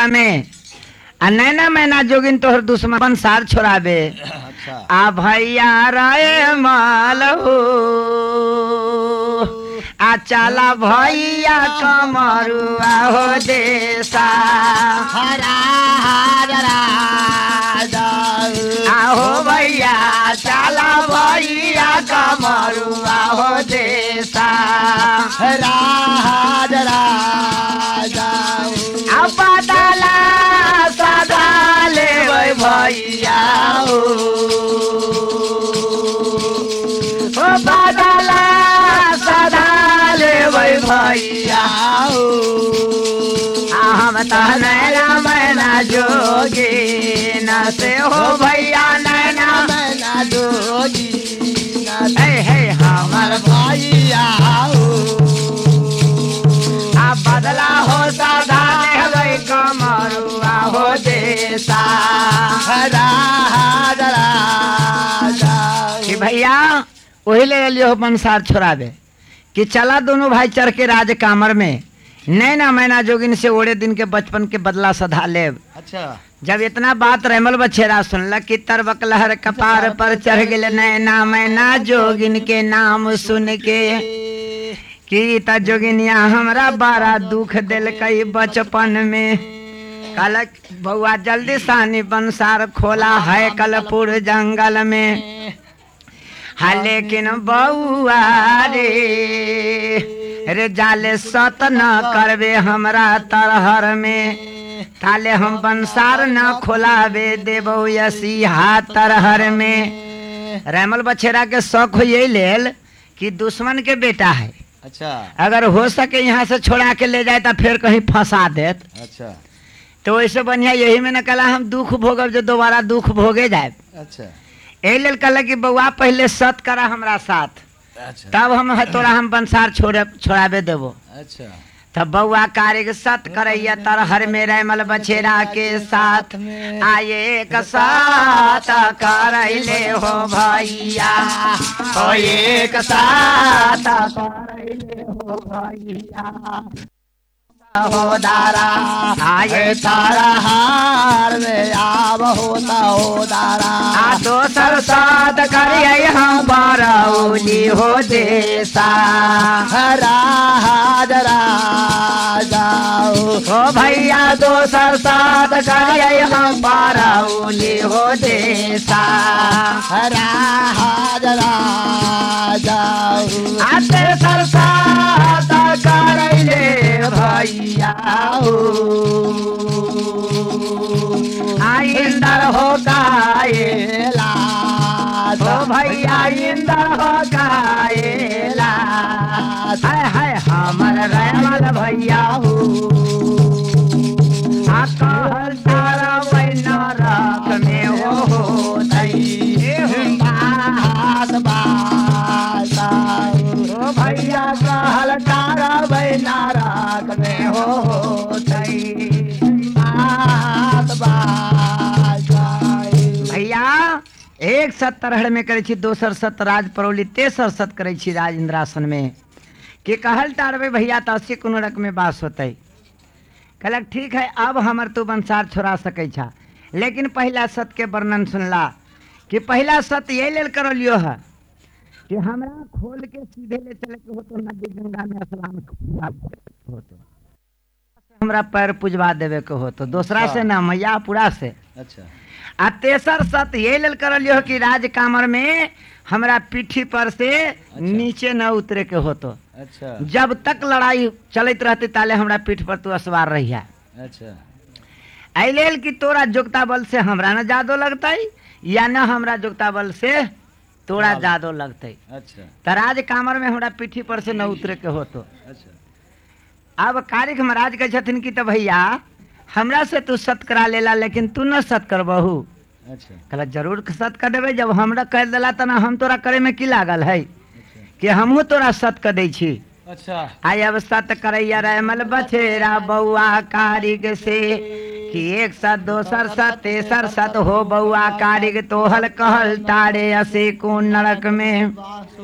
बेटा में आ नैना मैना जोगिन तोहर दुश्मन संसार छोड़ाबे। अच्छा आ भैया रे मालहो आ चला भैया कमरुआ हो देसा हरा आहो भैया चला भैया कमरुआ हो देसा आ बदला सदा लेबै भैया हो बदला सदा लेबै भैया हो हम तो नैना मैना जोगी न से हो भैया नैना मैना जोगी हे हमर भैया आ बदला हो सदा लेबै कमरुआ हो देसा कि भैया वही ले लियो संसार छोड़ावे कि चला दोनों भाई चढ़ के राज कामर में नैना मैना जोगिन से ओड़े दिन के बचपन के बदला सधा लेब। अच्छा जब इतना बात रेमल बछेरा सुनल कि तरबक लहर कपार पर चढ़ गए नैना मैना जोगिन के नाम सुन के कि त जोगिनिया हमरा बड़ा दुख दिल कई बचपन में कल बउआ जल्दी सानी बंसार खोला है कलपुर जंगल में हाँ लेकिन बउआ रे जाले सत न करबे हमरा तरहर में ताले हम बंसार न खोलावे देबो यसी हाथ तरहर में। रेमल बछेरा के शौक हो यही लेल कि दुश्मन के बेटा है, अच्छा अगर हो सके यहाँ से छोड़ा के ले जाए तो फिर कहीं फंसा देत। अच्छा तो वैसे बढ़िया यही में न कला हम दुख भोगब जो दोबारा दुख भोगे जाए। अच्छा यही लेल कल कि बउआ पहले सत करा हमरा साथ अच्छा तब हम तोरा हम बंसार छोड़ाबे देबो। अच्छा तब बउआ कार्य सत करैया तरहर में रेमल बछेरा के साथ आए एक साथ करैले हो भैया हो एक साथ करैले हो भैया हो दारा आए तारा हार में आब होता हो दारा आ दोसर साथ करिए हम बरौली हो देसा हरा जाओ हो भैया दोसर साथ करिए हम बरौली हो देसा हरा जाओ आ तेसर साथ करैले भैया हो इंदर हो गाएला हो भैया इंदर हो गाएला हाय हाय हमर रेमल भैया हो आ कहल तारा बैना रख में हो तई बात बाता हो भैया कहल तारा बैना रख में हो तई भैया एक सत तरहड़ में करे छी, दोसर सत राज परौली, तेसर सत करे छी राज इंद्रासन में कि कहल तारबे भैया तो असी कोनो रक में बास होते। कहलक ठीक है अब हमर तू बंसार छोड़ा सकै छा, लेकिन पहला सत के वर्णन सुनला कि पहला सत ये लेल कर लियो है कि हमरा खोल के सीधे ले चले के हो तो नदी गंगा में स्नान हो तो हमरा पैर पुजवा देवे के हो तो दूसरा से ना मैया पूरा से। अच्छा आ तेसर सत ये लेल कर लियो कि राज कामर में हमरा पीठी पर से नीचे न उतरे के हो तो अच्छा जब तक लड़ाई चलते रहते ताले हमरा पीठ पर तू असवार रहिया। अच्छा ऐ लेल कि तोरा जोगता बल से हमरा न जादो लगतै या न हमरा जोगता बल से तोरा जादो लगतै। अच्छा त राज कामर में हमरा पीठी पर से न उतरे के हो तो अच्छा अब कारिक महाराज कहे छथिन कि तो भैया हमरा से तू सत करा लेला लेकिन तू न सत करबहू। अच्छा कहला जरूर सत कर देवे, जब हमरा कर देला तना हम तोरा करे में की लागल है कि हमहू तोरा सत कर दै छी। अच्छा आई अब सत करैया रेमल बछेरा बउआ कारिक से कि एक सत दोसर सत तेसर सत हो बउआ कारिक तोहल कहल तारे असे को नरक में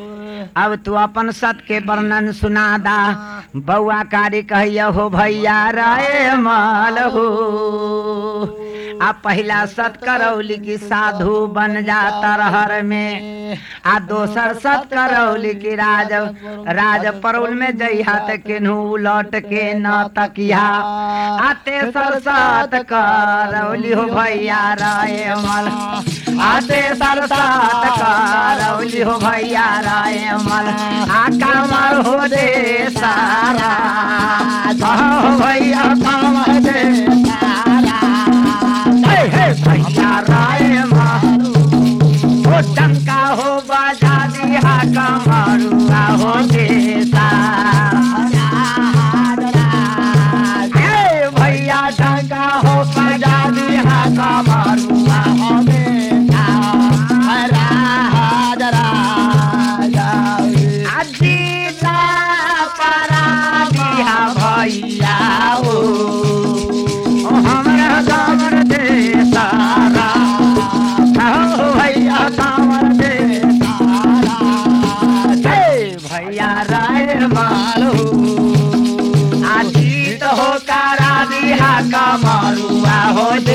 अब तू अपन सत के वर्णन सुनादा बउआ कारी कहिया हो भैया राय माल हो आ पहला सत करौली की साधु बन जा तरहर में आ दोसर सत करौली की राज परौल में जइहा त केनहू लौट के न तकिया आ तेसर सत करौली हो भैया राय माल आ तेसर सत करौली हो भैया राय मल आ कमर हो दे सारा हो भैया कमर दे सारा भैया राय मल हो टंका हो बाजा दिया कमरुआ हो दे सारा भैया टंका हो बाजा दिया कमरुआ हो दे भैया हो हमरा कांवर दे सारा हो भैया कांवर दे सारा भैया राय मालो आजीत हो कारा दिया कमरुआ हो दे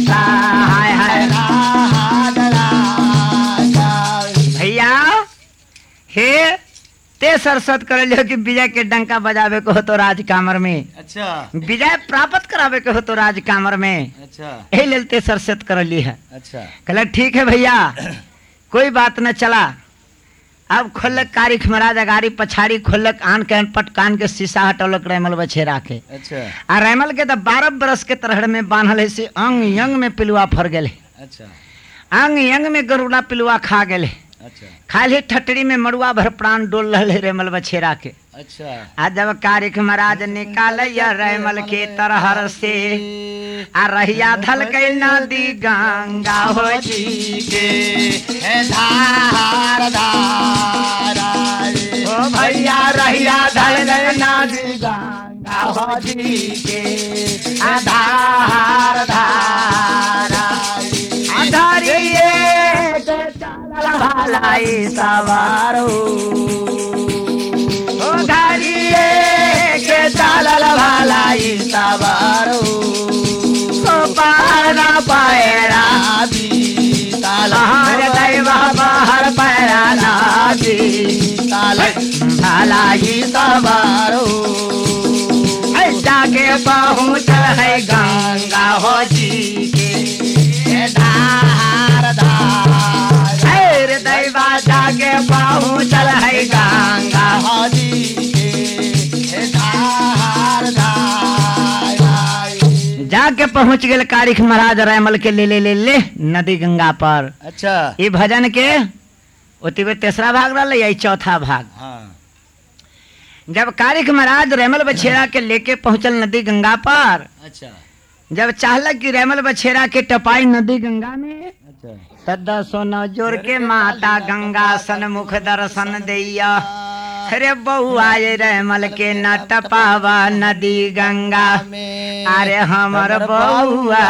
भैया हे ते सरसत कर लियो कि विजय के डंका बजावे को हो तो राज कामर में अच्छा विजय प्राप्त करावे को हो तो राज कामर में अच्छा यही लेल ते सरसत कर ली है अच्छा कहला ठीक है भैया कोई बात न चला अब खोलक कारिख महाराज अगाड़ी पछाड़ी खोलक आन के पट कान के शीशा हटौलक रैमल बछेरा के अच्छा आ रैमल के तो 12 बरस के तरहड़ में बांधल है से अंग यंग में पिलुआ फर गए अच्छा अंग यंग में गरुड़ा पिलुआ खा गए अच्छा खाली ठटड़ी में मड़ुआ भर प्राण डोल रहे रेमल बछेरा के अच्छा आ जब कारिख महाराज निकाल रेमल के तरहर से आ रहिया धल के नदी गंगा हो जी के धार धार ओ भैया रहिया धल के नदी गंगा हो जी के आधार धार आधारिए भलाई सवारो ओ घरिए के चलल भलाई सवारो ओ पार ना पैरा तालहर दैवा बाहर पैरा नादी ताल भलाई सवारो जाके पहुँचल है गंगा हो जी के धार धार दैवा जाके पहुँचल है गंगा हो जी के धार धार जाके पहुँच गए कारिख महाराज रैमल के ले नदी गंगा पर अच्छा ये भजन के ओतिबे तेसरा भाग रहा यही चौथा भाग हाँ जब कारिख महाराज रैमल बछेरा के लेके पहुंचल नदी गंगा पर अच्छा जब चाहला कि रैमल बछेरा के टपाई नदी गंगा में अच्छा तद सोना जोर के माता गंगा सन्मुख दर्शन दैया अरे बउआ ये रैमल के न टपावा नदी गंगा अरे हमर बउआ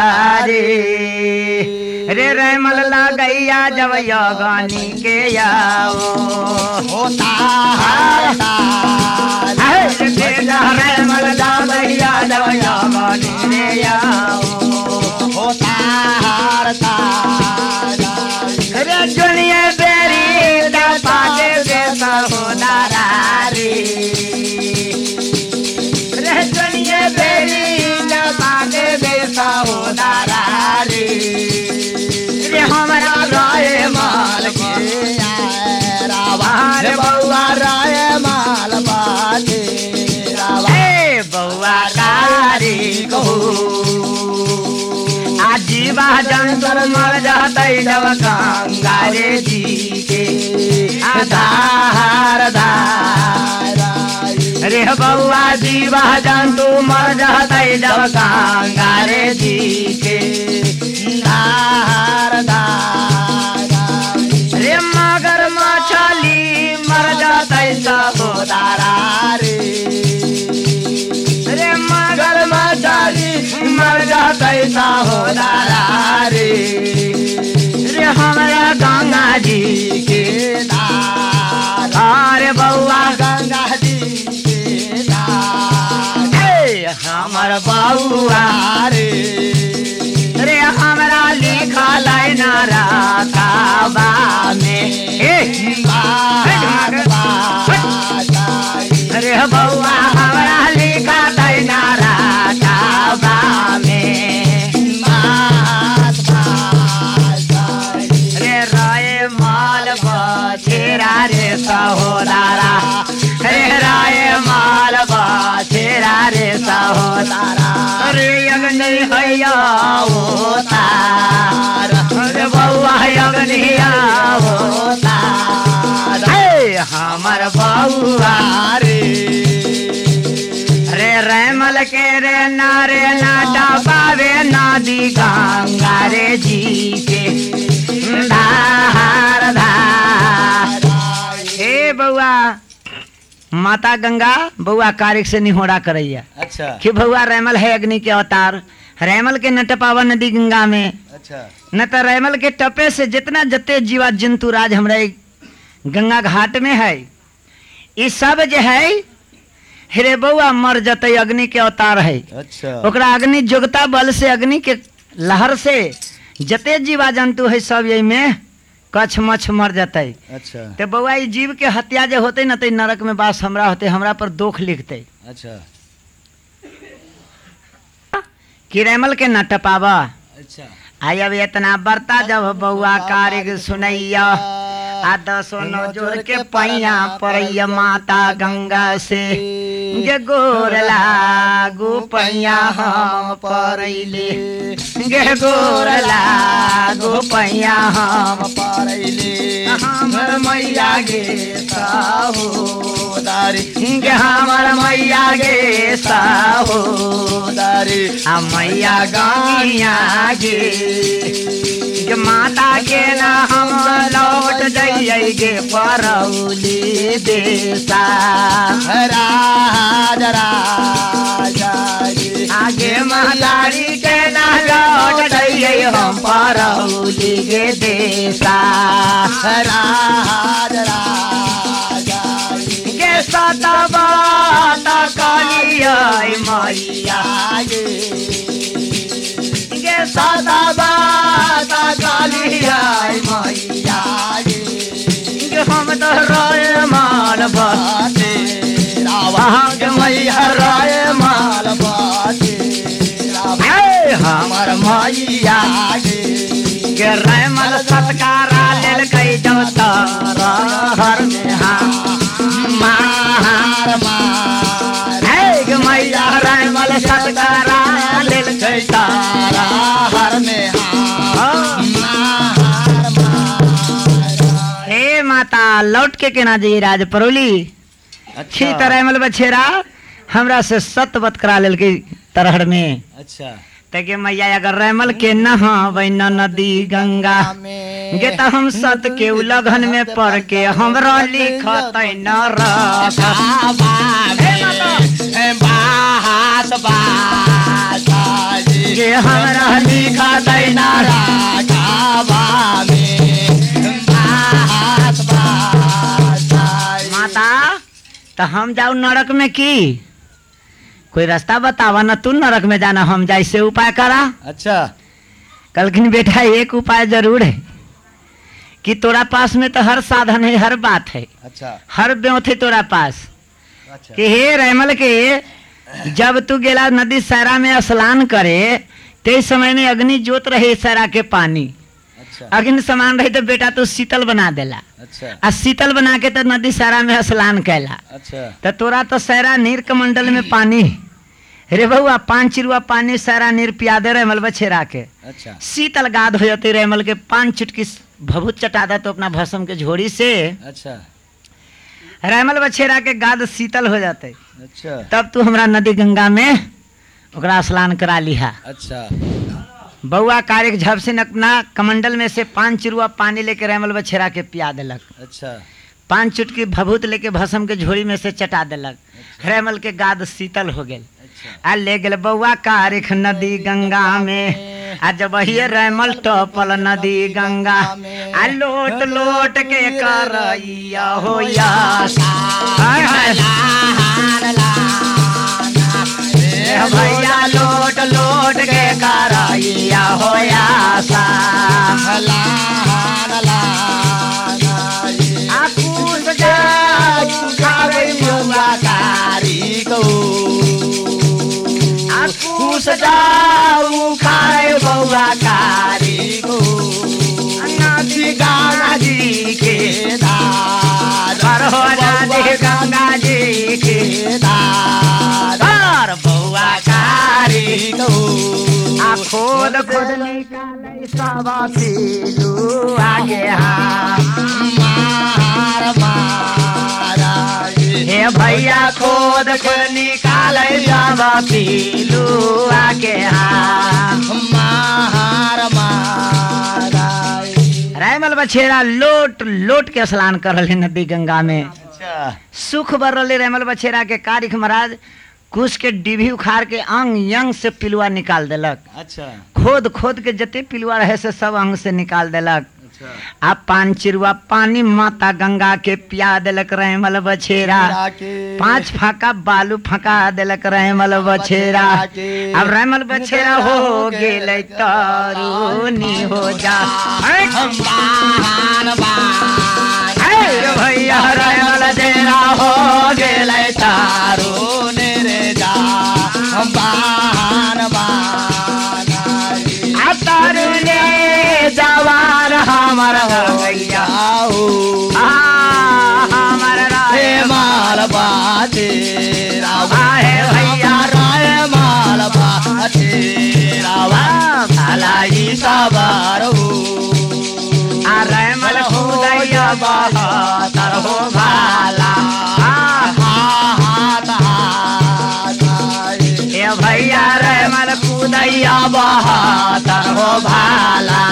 रे रैमल लगैया जब योगानी के आओ होता रैमल लगैया जब योगानी के आओ होता रे दुनिया बेरी पाके दे सहोदरा रे रे दुनिया बेरी पाके दे सहोदरा रे रे हमारा राय माल के रावार बउआ राय माल बाटे ए बउआ कारी को आजीवा जंतुर मर जाते जब गंगा रे जी के आधार धार रे बउआ जीवा जंतु मर जाते जब गंगा रे जी के धार धार रे मगर मछली मर जाते सहोदरा रे रे मगर मछली मर जाते सहोदरा रे रे हमारा गंगा जी के धार हैया अवतार रे बउआ अग्निया अवतार हे हमर बउआ रे रैमल के रे नारे नाटा पावे नदी गंगा रे जी के धार धार हे बउआ माता गंगा बउआ कारिक से निहोरा करैया अच्छा कि बउआ रैमल है अग्नि के अवतार रैमल के न टपावा नदी गंगा में अच्छा न तो रैमल के टपे से जितना जते जीवा जंतु राज हमरा गंगा घाट में है ये सब जो है हेरे बउआ मर जते अग्नि के अवतार है अच्छा ओकरा अग्नि जोगता बल से अग्नि के लहर से जते जीवा जंतु है सब यही में कछ मछ मर जते अच्छा ते बउआ ई जीव के हत्या जे होते न ते नरक में वास हमरा होते हमरा पर दोख लिखते अच्छा कि रैमल के न टपावा अच्छा आई अब इतना बरता जब बउआ कारिक सुनैया आ दसो नौ जोड़ के पैया परैया माता गंगा से गे गोर लागू पैया हम परैले गे गोर लागू पैया हम पारैले हमर मैया गे साहोदारी गे हमर मैया गे साहोदारी आ मैया गंगिया गे गे माता के ना हम लौट जाइए गे परौली देसा राज राजा आगे महतारी के ना लौट जाइए हम परौली गे देसा राज राजा गे सतबा तकलिया मैया गे सतबा तकलिया मैया गे हम तो रोए माल बाते वहाँ के मैया रोए माल हे हमर मैया गे रैमल सत्कारा लेल कई जब तारा हर में मार मार हे गे मैया रैमल सत्कारा लेल कई तारा हर में हे माता लौट के केना जी राज परौली अच्छी तरह मल बछेरा हमरा से सत बत करा लेल के तरहड़ में अच्छा तके मैया अगर रैमल के नहावे न नदी गंगा गे त हम सत के उलघन में पढ़ के हमरा लिखत न रखा बास बास गे हमरा लिखत न माता तो हम जाऊ नरक में की कोई रास्ता बतावा न तू नरक में जाना हम जाए से उपाय करा अच्छा कलखिन बेटा एक उपाय जरूर है कि तोरा पास में तो हर साधन है हर बात है अच्छा हर ब्योथ है तोरा पास अच्छा कि हे रैमल के जब तू गेला नदी सैरा में स्नान करे ते समय में अग्नि जोत रहे सैरा के पानी अच्छा अग्नि समान रहे तो बेटा तू शीतल बना देला अच्छा आ शीतल बना के तो नदी सैरा में स्नान कैला अच्छा तो तोरा तो सैरा नीर कमंडल में पानी रे बउआ 5 चिरुआ पानी सैरा नीर पिया दे रैमल बछेरा के अच्छा शीतल गाद हो जाती रैमल के 5 चुटकी भभूत चटा दे तो अपना भस्म के झोड़ी से अच्छा रैमल बछेरा के गाद शीतल हो जाते अच्छा तब तू हमरा नदी गंगा में ओकरा स्नान करा लिहा अच्छा बउआ कारिक झप से अपना कमंडल में से 5 चिरुआ पानी लेके रैमल बछेरा के पिया देलक अच्छा 5 चुटकी भभूत लेके भस्म के झोड़ी में से चटा देलक रैमल के गाद शीतल हो गेल आ ले गेल बउआ कारिक नदी गंगा में आ जब वही रैमल टपल नदी गंगा आ लोट लोट के करैया हो या भैया लोट लोट के करैया हो या आकुश जा खावे बउआ कारिक आकुश जाऊ खाए बउआ कारिक नदी गंगा जी के धार हो नदी गंगा जी के धार बउआ कारिक खोद खोद निकाले सब पीलू आगे मार मारा हे भैया खोद खोद निकाले सब पीलू आगे मार मारा रायमल बछेरा लोट लोट के स्नान कर रहे नदी गंगा में। अच्छा सुख बर रहे रायमल बछेरा के कारिख महाराज कुश के डिभी उखाड़ के अंग यंग से पिलुआ निकाल देलक। अच्छा खोद खोद के जते पिलुआ रहे से सब अंग से निकाल देलक। अच्छा आ पान चिरुआ पानी माता गंगा के पिया देलक रायमल बछेरा। 5 फाका बालू फका देलक रायमल बछेरा। अब रायमल बछेरा हो गेलै तरुनी हो जा भैया रायमल बछेरा हो गेलै तारू रे जा बान तरुणे जवान हमर भैया हमर राय माल बाजे आहे भैया राय माल बाजे रावा भलाई सवार हो रायमल खुदैया बहातर हो भाला ए भैया रायमल खुदैया बहातर हो भाला।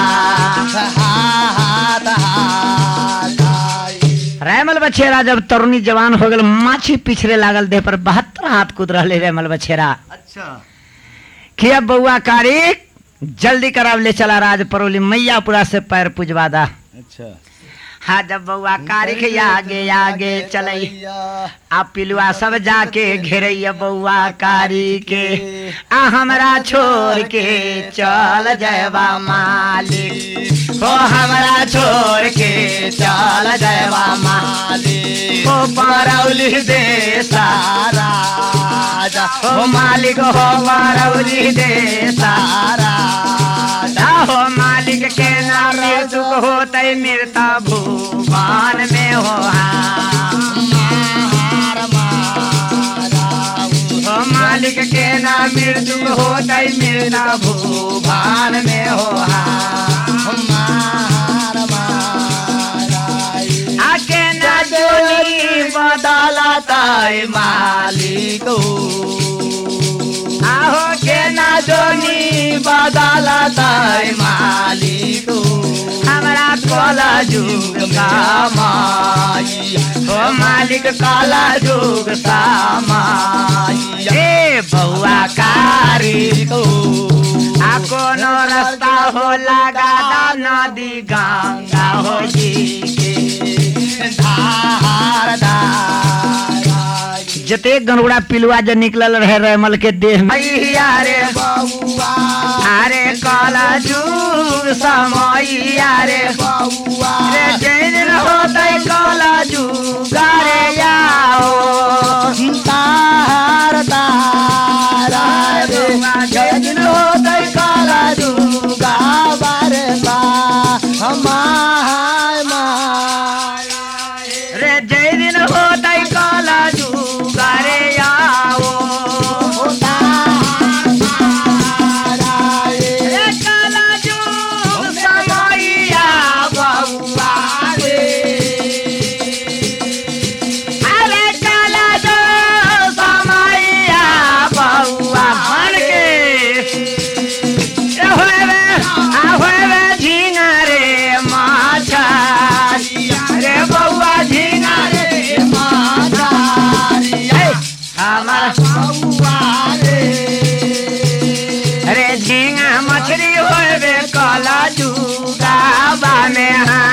रायमल बछेरा जब तरुणी जवान हो गल माछी पिछड़े लागल देह पर 72 हाथ कूद रहे रायमल बछेरा। अच्छा कि अब बउआ कारी जल्दी कराव ले चला राज परोली मैयापुरा से पैर पुजवा दा। अच्छा हाँ जब बउआ कारी के आगे आगे चलई आ पिलुआ सब जाके घेरैया बउआ कारी के आ हमरा छोड़ के चल जयबा मालिक हो हमरा छोड़ के चल जयबा मालिक हो परौली दे सारा हो मालिक हो परौली दे सारा हो मालिक के नाम दुख होते मृता भूवान में हो मालिक के नाम मृत्यु होते मृता भूवान में हो आके ना जोनी बदलता मालिक आहो के ना जोनी बदलता मालिक हमरा काला जुग का माई हो मालिक काला जुग का माई ए बउआ कारी को आ कोनो रास्ता हो लगा दा नदी गंगा हो जी के धार धार जते गनगुड़ा पिलुआ जो निकलल रहे रायमल के देह में रे बउआ अरे काला जुग समैया रे बउआ रे जैन होते काला जुग रे आओ तार तारा रे जैन होते काला जुगा बारे बा हमाय माय रे जैन होते काला जुग रे आओ रे काला जुग समैया बउआ रे अरे काला जुग समैया बउआ मन के होवे झिंगा रे माछा रे बउआ झिंगा रे हमार रे झिंगा मछली होवे काला जुगा बाने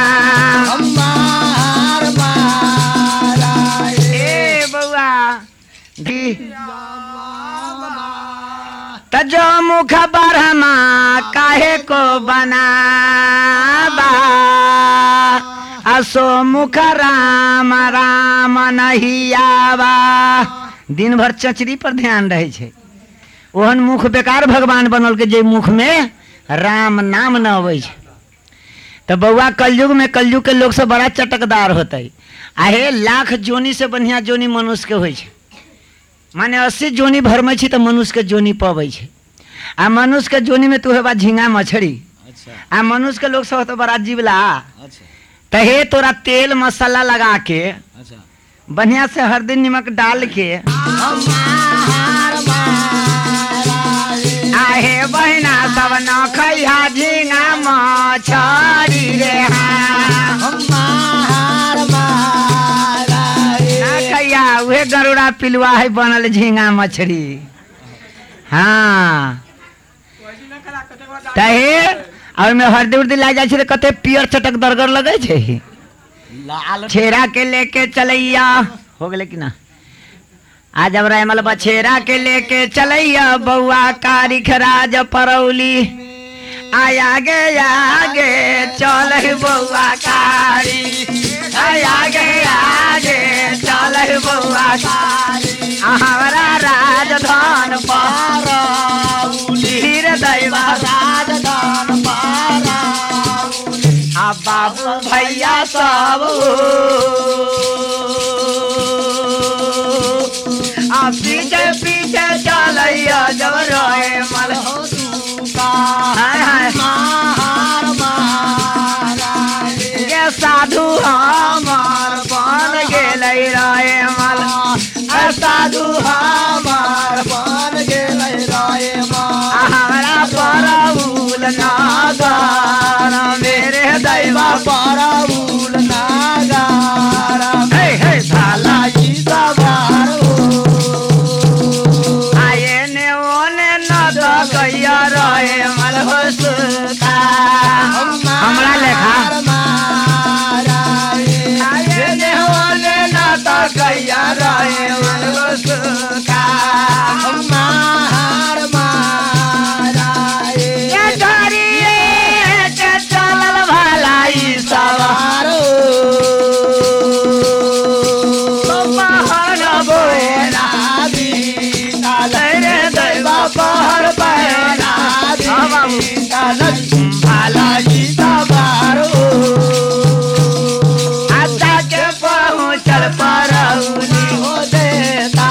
ए बउआ दी तजो मुख बरहमा काहे को बनाबा असो मुख राम राम नहीं आवा। दिन भर चचरी पर ध्यान रहे छे ओहन मुख बेकार भगवान बनल के जे मुख में राम नाम न अबै छे। तो बउआ कलयुग में कलयुग के लोग से बड़ा चटकदार होते आहे लाख जोनी से बढ़िया जोनी मनुष्य के होइ छे माने 80 जोनी भरमे छी तो मनुष्य के जोनी पबै छे आ मनुष्य के जोनी में तू है बा झींगा मछली अच्छा आ मनुष्य के लोग सब तो बड़ा जीवला अच्छा तो हे तोरा तेल मसाला लगा के अच्छा बढ़िया से हल्दी नमक डाल के आहे बहना सब न खैहा झींगा मछली रे ना खैया उहे गरुड़ा पिलुआ है बनल झींगा मछली हाँ तहे और में हल्दी उर्दी ला जाए तो कते पियर चटक दरगर लगे छे लाल छेरा के लेके चलैया हो गए कि ना आज अब रैमल बछेरा के लेके चलैया बउआ कारिख राज परौली आगे आगे चल बउआ कारी आगे आगे चल बउआ कारी हमारा राजधान परौली दैवा राजधान परौली आ बाबू भैया सब आ पीछे पीछे चलैया जब रहे मल हाय हाय ये साधु हमार बन गेलै रहे मल साधु हमार बन गेलै रहे मल हमरा परौल नागार मेरे दैवा परौल नागार हे हे साला ई सवार कैया रहे मलहोसका हमरा लेखा कैया रहे मलहोसका चलल भलाई सवार पहर बहना आशा के पहुँचल परौली हो देता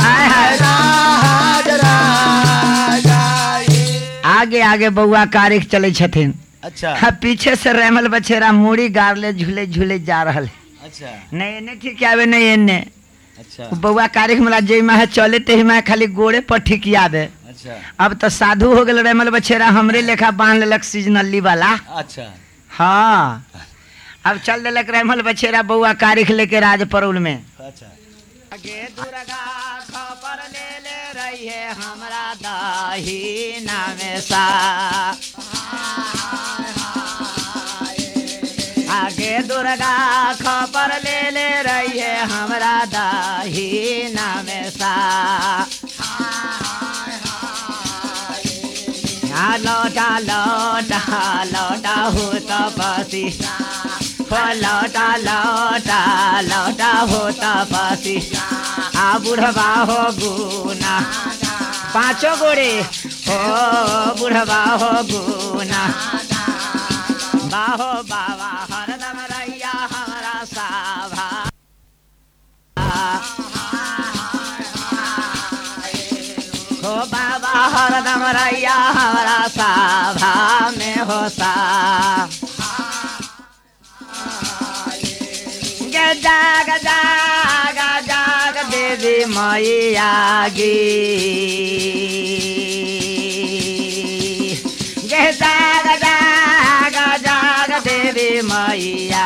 आगे आगे बउआ कारिख चले छथिन अच्छा हाँ पीछे से रेमल बछेरा मूड़ी गारले झूले झूले जा रहल अच्छा नहीं एने ठीक आवे नहीं एने अच्छा बउआ कारिख मला जे में चले ते में खाली गोड़े पर ठिकियावे अच्छा अब तो साधु हो गए रेमल बछेरा हमरे लेखा बांध लेलक सीजनली वाला अच्छा हाँ अब चल देलक रेमल बछेरा बउआ कारिख लेके राज परौल में अच्छा आगे दुर्गा खबर ले ले रही है हमरा दाही नामे सा आगे दुर्गा खबर ले ले रही है हमरा दाही नामे सा लौटा लौटा लौटा हो तपसी लौटा लौटा लौटा हो तपसी आ बुढ़वा हो गुना पांचों गोड़े हो बुढ़वा हो गुना बाहो बाबा हरदम रैया हमारा साभा हो बाबा हरदम रैया हमारा साभा में हो सा जाग जाग जाग देवी मैया गी जाग जाग जाग देवी मैया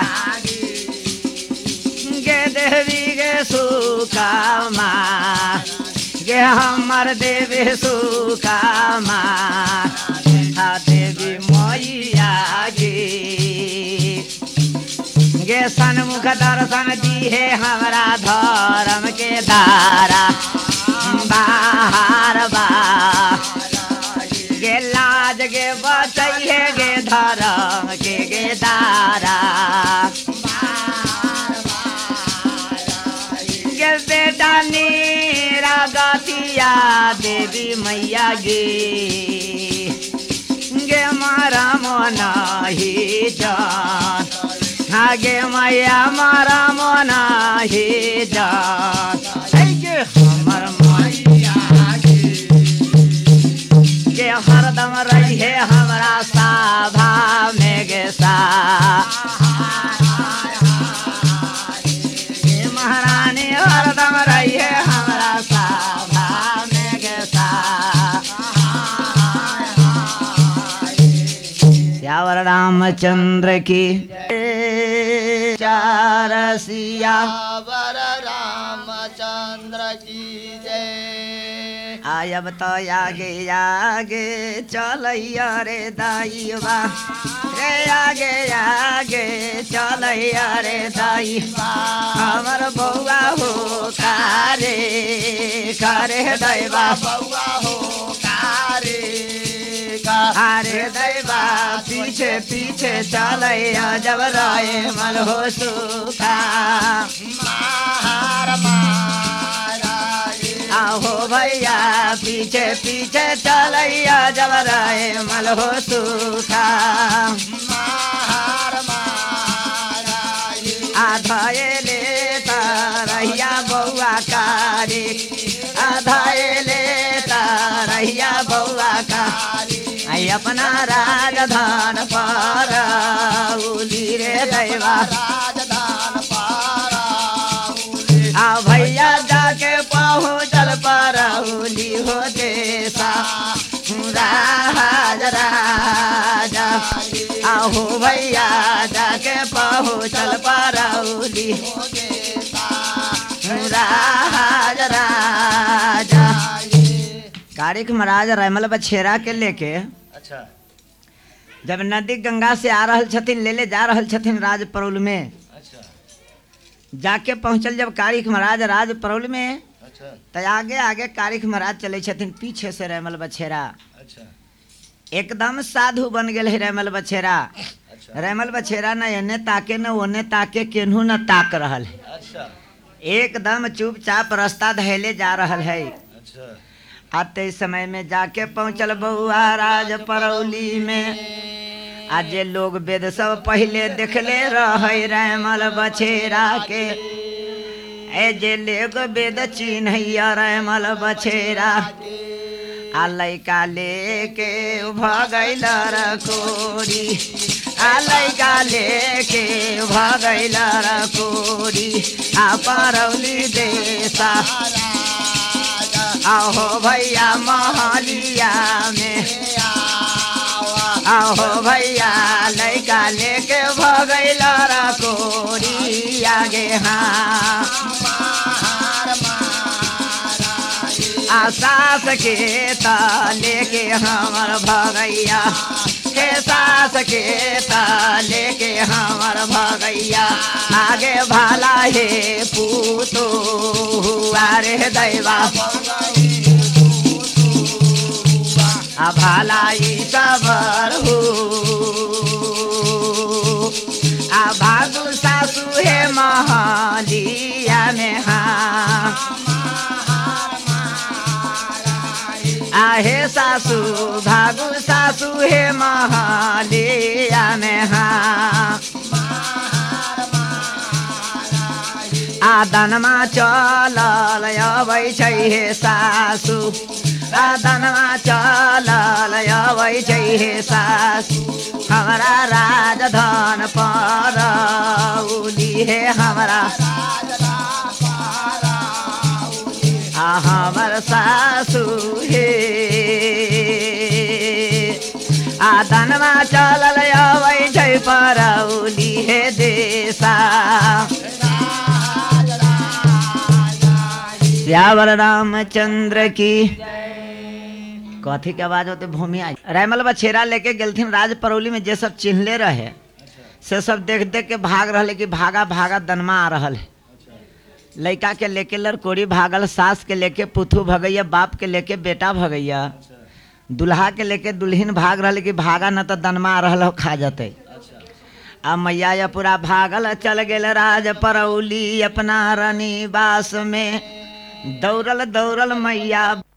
गे देवी गे सुकामा गे हमर देवी सुकामा देवी मैया गे गे सन्मुख दर्शन दी है हमारा धर्म के दारा बाहर बा गे लाज गे बचई है गे धर्म के गे दारा गे बेटा नीरा गतिया देवी मैया गे गे मारा मोना ही जान आगे मैया मारा मोना ही जान गे हमर मैया गे रामचंद्र की चारसिया वर रामचंद्र की जय। आयब तो आगे आगे चलैया रे दाईबा रे आगे आगे चलैया रे दाईबा हमर बौआ हो कारे करे दैबा बउआ हो कारे अरे दैबा पीछे पीछे चलैया जब राय मल हो सुखा मार मारा आहो भैया पीछे पीछे चलैया जब राय मल हो सुखा मार मारा आधाए ले तारैया बौआ कारी आधाए ले तारैया बौआ कारी आई अपना राजधान पर उली रे दैवा राजधान पारा आ भैया जाके पहुँचल पर उली हो देसा राज राजा आहो भैया जाके पहुँचल पर उली राज राजा कारिक महाराज रैमल बछेरा के लेके अच्छा जब नदी गंगा से आ रहल छथिन ले जा रहल छथिन राज परौल में अच्छा जाके पहुंचल जब कारिक महाराज राज परौल में अच्छा तो आगे आगे कारिक महाराज चले छथिन पीछे से रैमल बछेरा अच्छा एकदम साधु बन गेल है रैमल बछेरा अच्छा रैमल बछेरा न एने ताके न ओने ताके केनहू न ताक रहल है अच्छा एकदम चुपचाप रास्ता धैले जा रहल है अच्छा आते समय में जाके पहुंचल बउआ राज परौली में आज जे लोग वेद सब पहले देखले रहे रैमल बछेरा के ए जे लोग वेद चिन्हैया रैमल बछेरा आ लैका लेके भगैल रकोरी आ लैका लेके भगैल रकोरी आ परौली देसा आहो भैया महलिया में आहो भैया लैका लेके भगैल रकोरी आगे हाँ सास के ताले के हमर भगैया हे सास के ताले के हमर भगैया आगे भाला हे पूतो अरे दैवा आ भाला ई सबर हो आ भादु सासु हे महलिया में हाँ आहे सासू भागु सासू हे महलिया में हाँ आदनमा चलल अबै छै हे सासू आदनमा चलल अबै छै हे सासू हमरा राजधन पर उली हे हमरा हमर सासू हे आदनमा चलल अबै छै परौली हे देशा श्यावर रामचंद्र की कथी के आवाज होते भूमि आई रैमल बछेरा लेके गेलथिन राज परौली में जे सब चिन्हले रहे से सब देख देख के भाग रहे कि भागा भागा दनमा आ रहल है लड़का के लेके लड़कोरी भागल सास के लेके पुथू भगैया बाप के लेके बेटा भगैया दुल्हा के लेके दुल्हन भाग रहा कि भागा न तो दनमा रहा खा जाते आ मैया या पूरा भागल चल गेल राज परौली अपना रनी बास में दौड़ल दौड़ल मैया